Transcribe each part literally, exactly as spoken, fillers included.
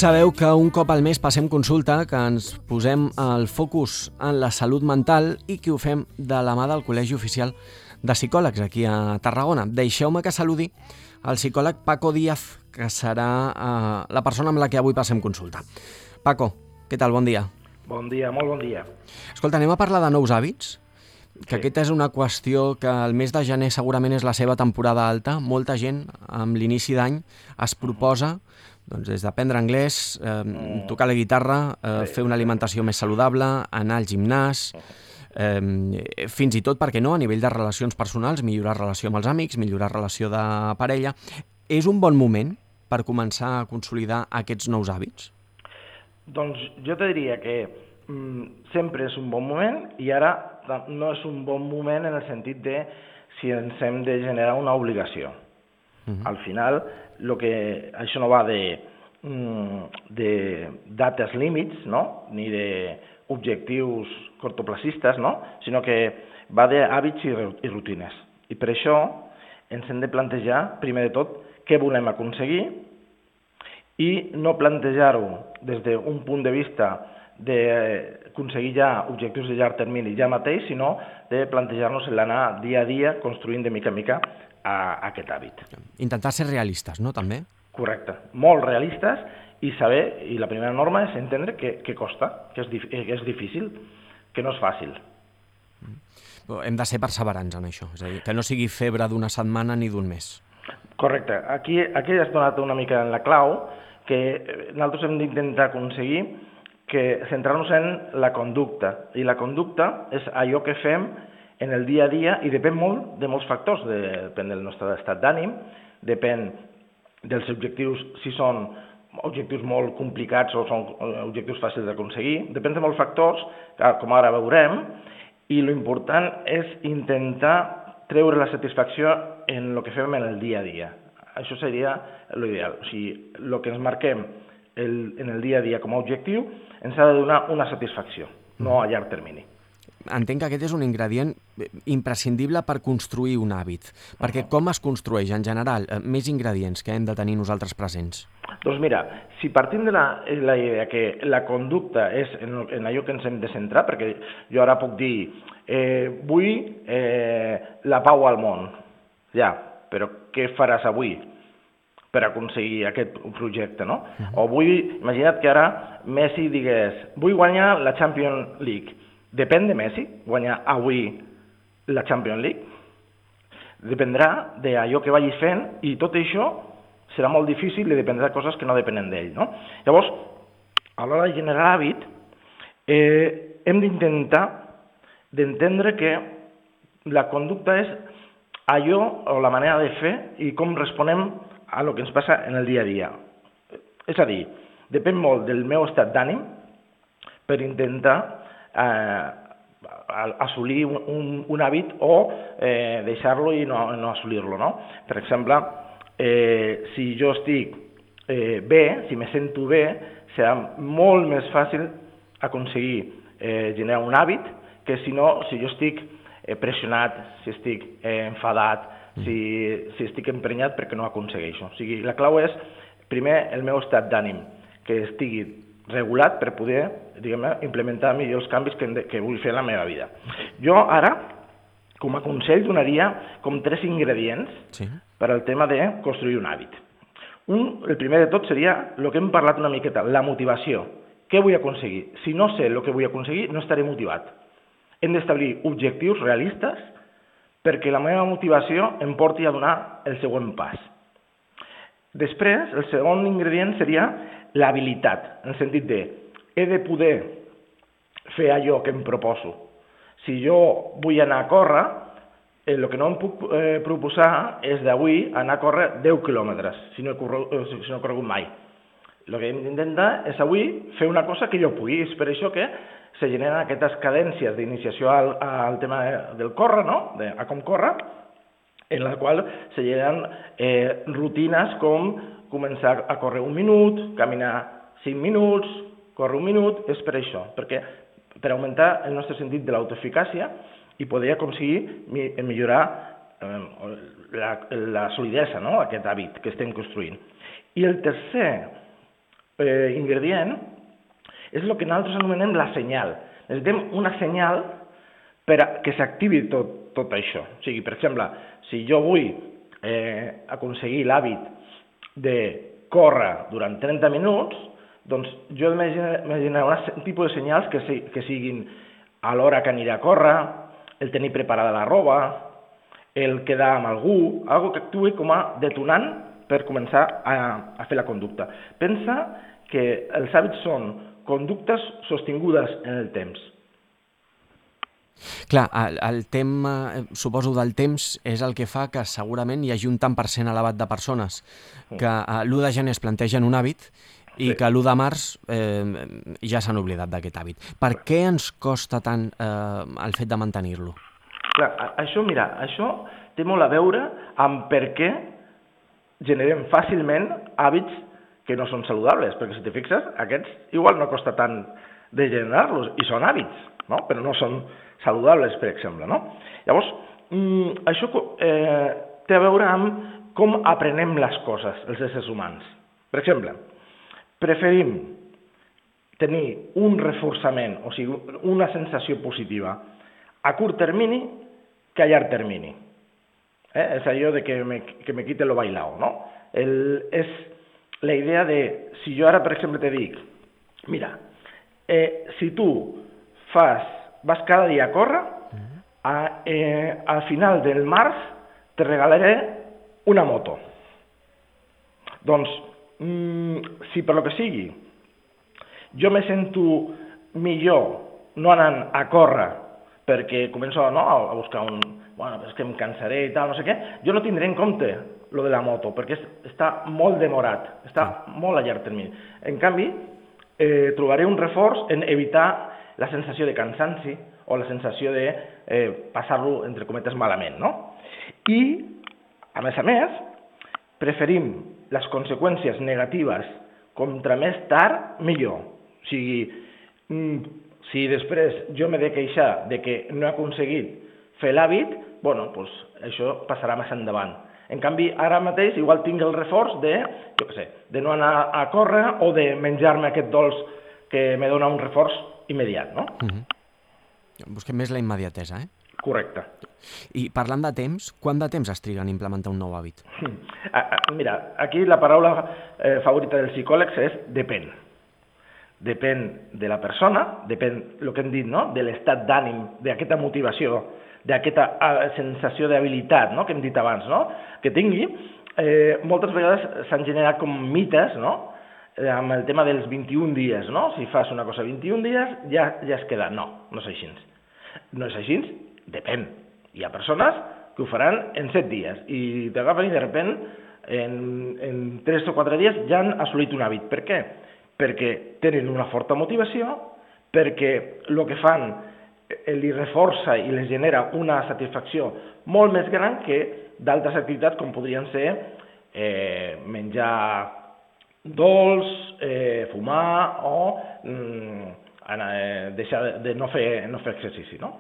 sabeu que un cop al mes passem consulta, que ens posem el focus en la salut mental i que ho fem de la mà del Col·legi Oficial de Psicòlegs aquí a Tarragona. Deixeu-me que saludi el psicòleg Paco Díaz, que serà eh, la persona amb la que avui passem consulta. Paco, què tal? Bon dia. Bon dia, molt bon dia. Escolta, anem a parlar de nous hàbits, que sí. Aquesta és una qüestió que el mes de gener segurament és la seva temporada alta. Molta gent, amb l'inici d'any, es proposa doncs, des d'aprendre anglès, eh, mm. tocar la guitarra, eh, sí. fer una alimentació més saludable, anar al gimnàs, eh, fins i tot, per què no, a nivell de relacions personals, millorar relació amb els amics, millorar relació de parella. És un bon moment per començar a consolidar aquests nous hàbits? Doncs jo te diria que mm, sempre és un bon moment i ara no és un bon moment en el sentit de si ens hem de generar una obligació. Uh-huh. Al final, lo que, això no va de, de dates límits, no? Ni d'objectius cortoplacistes, no? Sinó que va d'hàbits i, i rutines. I per això ens hem de plantejar, primer de tot, què volem aconseguir i no plantejar-ho des d'un punt de vista d'aconseguir ja objectius de llarg termini ja mateix, sinó de plantejar-nos l'anar dia a dia construint de mica en mica a aquest hàbit. Intentar ser realistes, no, també? Correcte, molt realistes i saber, i la primera norma és entendre que, que costa, que és, que és difícil, que no és fàcil. Hem de ser perseverants en això, és a dir, que no sigui febre d'una setmana ni d'un mes. Correcte, aquí, aquí has donat una mica en la clau que nosaltres hem d'intentar aconseguir que centrar-nos en la conducta, i la conducta és allò que fem en el dia a dia i depèn molt de molts factors, depèn del nostre estat d'ànim, depèn dels objectius, si són objectius molt complicats o són objectius fàcils d'aconseguir, depèn de molts factors, com ara veurem, i l'important és intentar treure la satisfacció en el que fem en el dia a dia. Això seria l'ideal. O sigui, el que ens marquem el, en el dia a dia com a objectiu ens ha de donar una satisfacció, no a llarg termini. Entenc que aquest és un ingredient imprescindible per construir un hàbit, perquè com es construeix en general? Més ingredients que hem de tenir nosaltres presents? Doncs mira, si partim de la, la idea que la conducta és en, en allò que ens hem de centrar, perquè jo ara puc dir eh, vull eh, la pau al món, ja, però què faràs avui per aconseguir aquest projecte, no? Uh-huh. O vull, imagina't que ara Messi digués vull guanyar la Champions League. Depèn de Messi guanyar avui la Champions League? Dependrà d'allò que vagi fent i tot això serà molt difícil i dependrà de coses que no depenen d'ell, no? Llavors, a l'hora de generar hàbit, eh, hem d'intentar d'entendre que la conducta és allò o la manera de fer i com responem a lo que ens passa en el dia a dia. És a dir, depèn molt del meu estat d'ànim per intentar Eh, assolir un, un, un hàbit o eh, deixar-lo i no, no assolir-lo, no? Per exemple, eh, si jo estic eh, bé, si me sento bé, serà molt més fàcil aconseguir eh, generar un hàbit que si no, si jo estic eh, pressionat, si estic eh, enfadat, si, si estic emprenyat perquè no aconsegueixo. O sigui, la clau és, primer, el meu estat d'ànim, que estigui regulat per poder, diguem-ne, implementar millor els canvis que, que vull fer en la meva vida. Jo ara, com a consell, donaria com tres ingredients sí. per al tema de construir un hàbit. Un, el primer de tot seria el que hem parlat una miqueta, la motivació. Què vull aconseguir? Si no sé el que vull aconseguir, no estaré motivat. Hem d'establir objectius realistes perquè la meva motivació em porti a donar el següent pas. Després, el segon ingredient seria l'habilitat, en el sentit de he de poder fer allò que em proposo. Si jo vull anar a córrer, eh, el que no em puc eh, proposar és d'avui anar a córrer deu quilòmetres, si no he corregut, eh, si no he corregut mai. El que hem d'intentar és avui fer una cosa que jo pugui. És per això que se generen aquestes cadències d'iniciació al, al tema del córrer, no? de, a com córrer, en la qual se generen eh, rutines com començar a córrer un minut, caminar cinc minuts, córrer un minut, és per això, perquè per augmentar el nostre sentit de l'autoeficàcia i poder aconseguir millorar eh, la, la solidesa, no?, aquest hàbit que estem construint. I el tercer eh, ingredient és el que nosaltres anomenem la senyal. Necessitem una senyal per a que s'activi tot, tot això. O sigui, per exemple, si jo vull eh, aconseguir l'hàbit de córrer durant trenta minuts, doncs jo m'imaginaré un tipus de senyals que, si, que siguin a l'hora que aniré a córrer, el tenir preparada la roba, el quedar amb algú, algo que actuï com a detonant per començar a, a fer la conducta. Pensa que els hàbits són conductes sostingudes en el temps. Clar, el, el tema, suposo del temps, és el que fa que segurament hi hagi un tant per cent elevat de persones que l'u de gener es plantegen un hàbit i sí. que l'u de març eh, ja s'han oblidat d'aquest hàbit. Per què ens costa tant eh, el fet de mantenir-lo? Clar, això, mira, això té molt a veure amb per què generem fàcilment hàbits que no són saludables, perquè si te fixes, aquests igual no costa tant de generar-los, i són hàbits, no? Però no són saludables, per exemple, no? Llavors, mm, això eh, té a veure amb com aprenem les coses, els éssers humans. Per exemple, preferim tenir un reforçament, o sigui, una sensació positiva a curt termini que a llarg termini. Eh? És allò de que me, que me quite lo bailao, no? El, és la idea de, si jo ara, per exemple, te dic, mira, eh, si tu fas, vas cada dia a córrer, a, eh, al final del març te regalaré una moto. Doncs, mm, si per lo que sigui, jo me sento millor no anant a córrer perquè començo no, a buscar un... Bueno, és que em cansaré i tal, no sé què, jo no tindré en compte lo de la moto, perquè està molt demorat, està molt a llarg termini. En canvi, eh, trobaré un reforç en evitar la sensació de cansanci o la sensació de eh, passar-lo, entre cometes, malament, no? I, a més a més, preferim les conseqüències negatives contra més tard, millor. O sigui, si després jo m'he de queixar de que no he aconseguit fer l'hàbit, bueno, doncs això passarà més endavant. En canvi, ara mateix igual tinc el reforç de, jo què sé, de no anar a córrer o de menjar-me aquest dolç que me dona un reforç immediat, no? Mm-hmm. Busquem més la immediatesa, eh? Correcte. I parlant de temps, quant de temps es triga en implementar un nou hàbit? Mira, aquí la paraula eh, favorita dels psicòlegs és depèn. Depèn de la persona, depèn, el que hem dit, no? De l'estat d'ànim, d'aquesta motivació, d'aquesta sensació d'habilitat, no? Que hem dit abans, no? Que tingui. Eh, moltes vegades s'han generat com mites, no? Eh, amb el tema dels vint-i-un dies, no? Si fas una cosa vint-i-un dies, ja, ja es queda. No, no és així. No és així, depèn. Hi ha persones que ho faran en set dies i t'agafen i de sobte en, en tres o quatre dies ja han assolit un hàbit. Per què? Perquè tenen una forta motivació, perquè el que fan li reforça i les genera una satisfacció molt més gran que d'altres activitats com podrien ser eh, menjar dolç, eh, fumar o mm, eh, deixar de no fer, no fer exercici, no?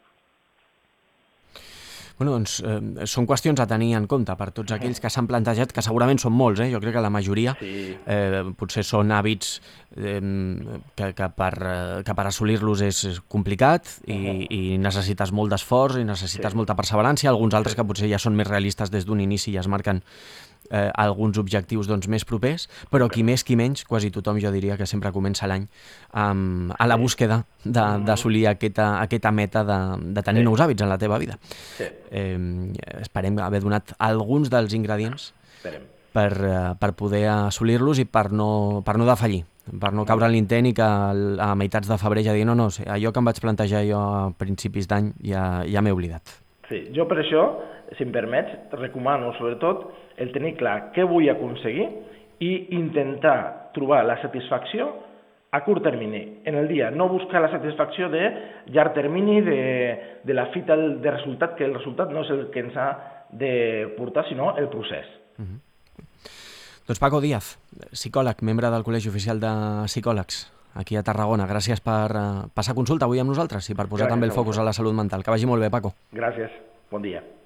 Bueno, doncs eh, són qüestions a tenir en compte per tots aquells que s'han plantejat, que segurament són molts, eh? Jo crec que la majoria sí. eh, potser són hàbits eh, que, que, per, que per assolir-los és complicat i, uh-huh. i necessites molt d'esforç i necessites sí. molta perseverança, alguns altres que potser ja són més realistes des d'un inici i es marquen eh, alguns objectius doncs, més propers, però qui més qui menys, quasi tothom jo diria que sempre comença l'any um, a la búsqueda d'assolir aquesta, aquesta meta de, de tenir sí. nous hàbits en la teva vida. Sí. Eh, esperem haver donat alguns dels ingredients per, per poder assolir-los i per no, per no defallir, per no caure en l'intent i que a meitats de febrer ja dir no, no, allò que em vaig plantejar jo a principis d'any ja, ja m'he oblidat. Sí, jo per això, si em permets, recomano sobretot el tenir clar què vull aconseguir i intentar trobar la satisfacció a curt termini, en el dia, no buscar la satisfacció de llarg termini, de, de la fita de resultat, que el resultat no és el que ens ha de portar, sinó el procés. Uh-huh. Doncs Paco Díaz, psicòleg, membre del Col·legi Oficial de Psicòlegs, aquí a Tarragona. Gràcies per uh, passar consulta avui amb nosaltres i per posar Gràcies també el focus a la salut mental. Que vagi molt bé, Paco. Gràcies. Bon dia.